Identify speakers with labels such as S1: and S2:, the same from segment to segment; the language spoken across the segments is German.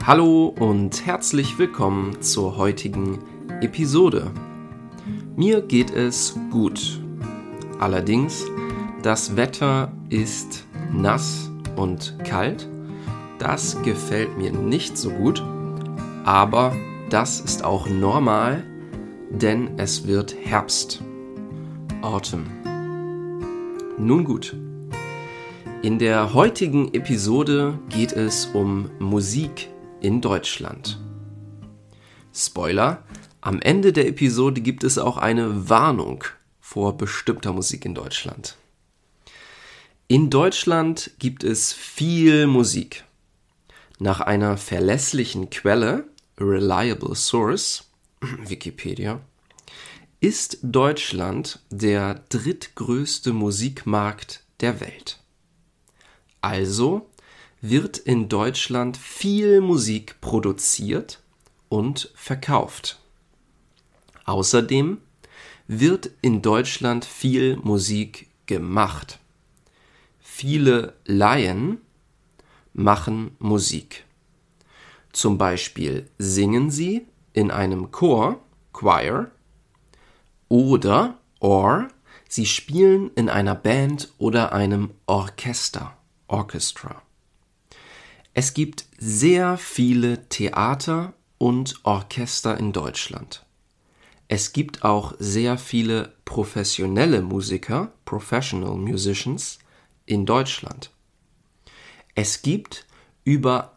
S1: Hallo und herzlich willkommen zur heutigen Episode. Mir geht es gut. Allerdings, das Wetter ist nass und kalt. Das gefällt mir nicht so gut, aber das ist auch normal, denn es wird Herbst. Autumn. Nun gut. In der heutigen Episode geht es um Musik in Deutschland. Spoiler, am Ende der Episode gibt es auch eine Warnung vor bestimmter Musik in Deutschland. In Deutschland gibt es viel Musik. Nach einer verlässlichen Quelle, Reliable Source, Wikipedia, ist Deutschland der drittgrößte Musikmarkt der Welt. Also wird in Deutschland viel Musik produziert und verkauft. Außerdem wird in Deutschland viel Musik gemacht. Viele Laien machen Musik. Zum Beispiel singen sie in einem Chor, Choir, oder sie spielen in einer Band oder einem Orchester, Orchestra. Es gibt sehr viele Theater und Orchester in Deutschland. Es gibt auch sehr viele professionelle Musiker, Professional Musicians, in Deutschland. Es gibt über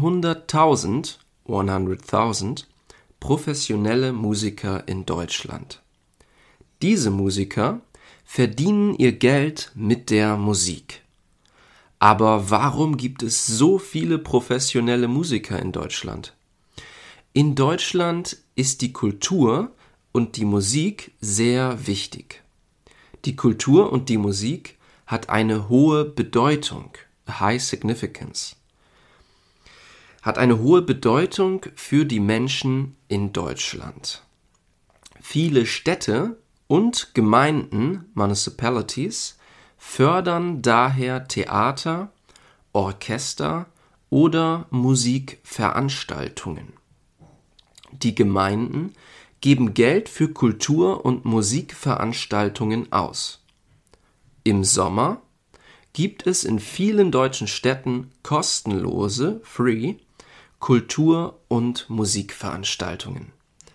S1: 100.000 professionelle Musiker in Deutschland. Diese Musiker verdienen ihr Geld mit der Musik. Aber warum gibt es so viele professionelle Musiker in Deutschland? In Deutschland ist die Kultur und die Musik sehr wichtig. Die Kultur und die Musik hat eine hohe Bedeutung, a high significance, hat eine hohe Bedeutung für die Menschen in Deutschland. Viele Städte und Gemeinden, Municipalities, fördern daher Theater, Orchester oder Musikveranstaltungen. Die Gemeinden geben Geld für Kultur- und Musikveranstaltungen aus. Im Sommer gibt es in vielen deutschen Städten kostenlose, free, Kultur- und Musikveranstaltungen.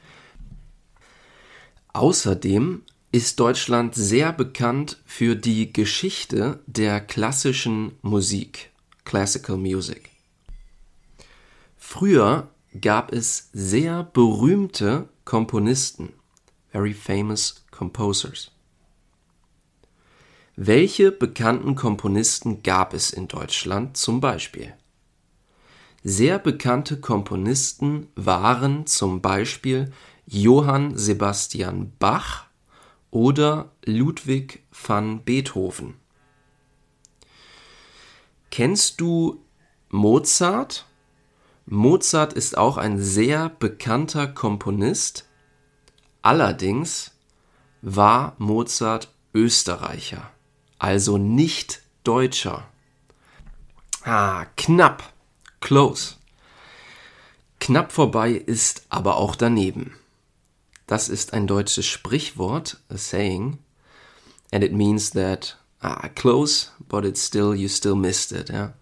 S1: Außerdem ist Deutschland sehr bekannt für die Geschichte der klassischen Musik, Classical Music. Früher gab es sehr berühmte Komponisten, very famous composers. Welche bekannten Komponisten gab es in Deutschland zum Beispiel? Sehr bekannte Komponisten waren zum Beispiel Johann Sebastian Bach oder Ludwig van Beethoven. Kennst du Mozart? Mozart ist auch ein sehr bekannter Komponist. Allerdings war Mozart Österreicher, also nicht Deutscher. Knapp, close. Knapp vorbei ist aber auch daneben. Das ist ein deutsches Sprichwort, a saying, and it means that close, but you still missed it. Ja?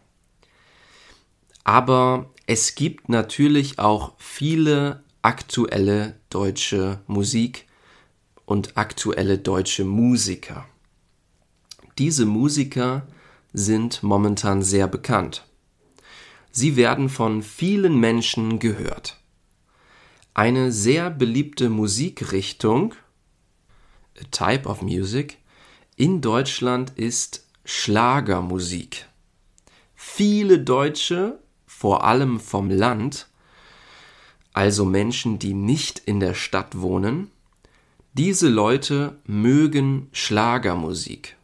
S1: Aber es gibt natürlich auch viele aktuelle deutsche Musik und aktuelle deutsche Musiker. Diese Musiker sind momentan sehr bekannt. Sie werden von vielen Menschen gehört. Eine sehr beliebte Musikrichtung, a type of music, in Deutschland ist Schlagermusik. Viele Deutsche, vor allem vom Land, also Menschen, die nicht in der Stadt wohnen, diese Leute mögen Schlagermusik.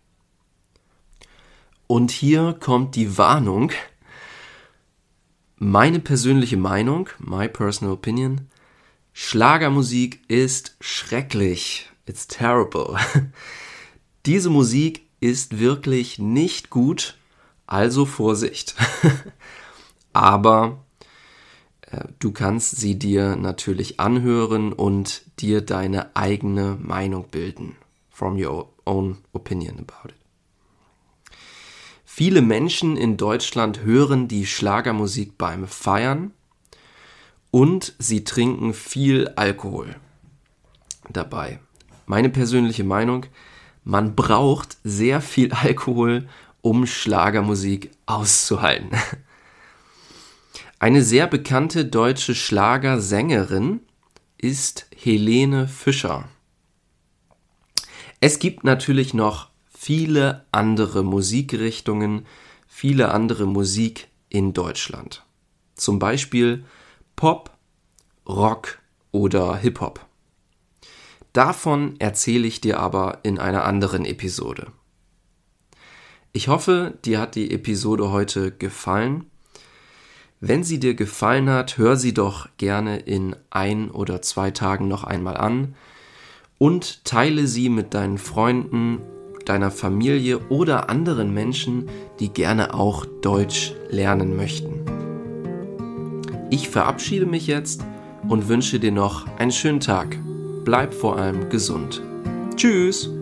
S1: Und hier kommt die Warnung. Meine persönliche Meinung, my personal opinion, Schlagermusik ist schrecklich. It's terrible. Diese Musik ist wirklich nicht gut, also Vorsicht. Aber Du kannst sie dir natürlich anhören und dir deine eigene Meinung bilden. From your own opinion about it. Viele Menschen in Deutschland hören die Schlagermusik beim Feiern und sie trinken viel Alkohol dabei. Meine persönliche Meinung, man braucht sehr viel Alkohol, um Schlagermusik auszuhalten. Eine sehr bekannte deutsche Schlagersängerin ist Helene Fischer. Es gibt natürlich noch viele andere Musikrichtungen, viele andere Musik in Deutschland. Zum Beispiel Pop, Rock oder Hip-Hop. Davon erzähle ich dir aber in einer anderen Episode. Ich hoffe, dir hat die Episode heute gefallen. Wenn sie dir gefallen hat, hör sie doch gerne in 1 oder 2 Tagen noch einmal an und teile sie mit deinen Freunden, deiner Familie oder anderen Menschen, die gerne auch Deutsch lernen möchten. Ich verabschiede mich jetzt und wünsche dir noch einen schönen Tag. Bleib vor allem gesund. Tschüss!